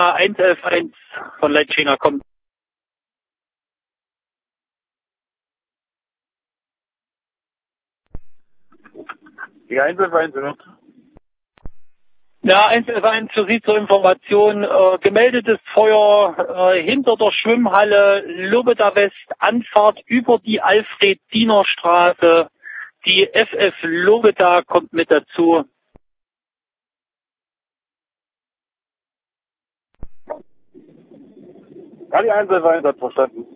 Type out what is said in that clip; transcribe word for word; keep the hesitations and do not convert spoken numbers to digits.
eins elf eins von Leitschina kommt. Ja, eins elf eins, ne? Ja, eins elf eins für Sie zur Information. Äh, gemeldetes Feuer äh, hinter der Schwimmhalle Lobeda West, Anfahrt über die Alfred-Diener-Straße. Die F F Lobeda kommt mit dazu. Ja, die eins elf eins hat verstanden.